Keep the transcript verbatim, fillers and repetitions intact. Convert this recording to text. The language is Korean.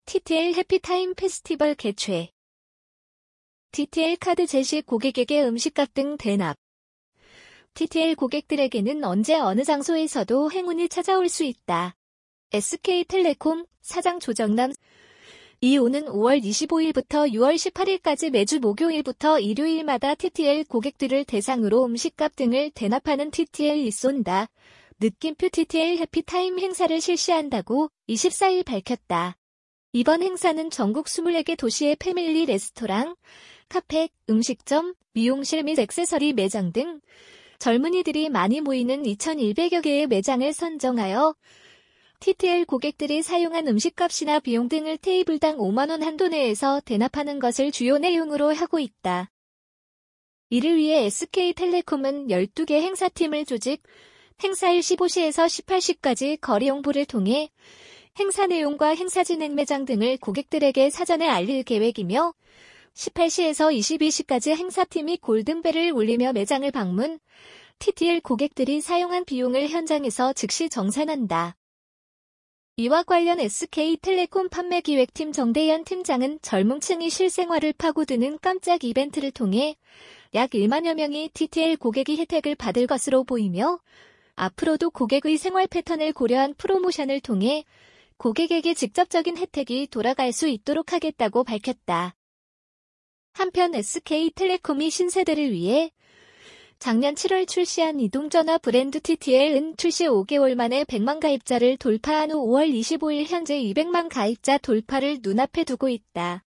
티티엘 해피타임 페스티벌 개최. 티티엘 카드 제시 고객에게 음식값 등 대납. 티티엘 고객들에게는 언제 어느 장소에서도 행운이 찾아올 수 있다. 에스케이텔레콤 사장 조정남. 이 오는 오월 이십오일부터 유월 십팔일까지 매주 목요일부터 일요일마다 티티엘 고객들을 대상으로 음식값 등을 대납하는 티티엘이 쏜다. 느낌표 티티엘 해피타임 행사를 실시한다고 이십사일 밝혔다. 이번 행사는 전국 이십사 개 도시의 패밀리 레스토랑, 카페, 음식점, 미용실 및 액세서리 매장 등 젊은이들이 많이 모이는 이천일백여 개의 매장을 선정하여 티티엘 고객들이 사용한 음식값이나 비용 등을 테이블당 오만 원 한도 내에서 대납하는 것을 주요 내용으로 하고 있다. 이를 위해 에스케이텔레콤은 열두 개 행사팀을 조직, 행사일 십오시에서 십팔시까지 거리 홍보를 통해 행사 내용과 행사 진행 매장 등을 고객들에게 사전에 알릴 계획이며 십팔시에서 이십이시까지 행사팀이 골든벨을 울리며 매장을 방문, 티티엘 고객들이 사용한 비용을 현장에서 즉시 정산한다. 이와 관련 에스케이텔레콤 판매기획팀 정대현 팀장은 젊은 층이 실생활을 파고드는 깜짝 이벤트를 통해 약 일만여 명이 티티엘 고객이 혜택을 받을 것으로 보이며 앞으로도 고객의 생활 패턴을 고려한 프로모션을 통해 고객에게 직접적인 혜택이 돌아갈 수 있도록 하겠다고 밝혔다. 한편 에스케이텔레콤이 신세대를 위해 작년 칠월 출시한 이동전화 브랜드 티티엘은 출시 오 개월 만에 백만 가입자를 돌파한 후 오월 이십오일 현재 이백만 가입자 돌파를 눈앞에 두고 있다.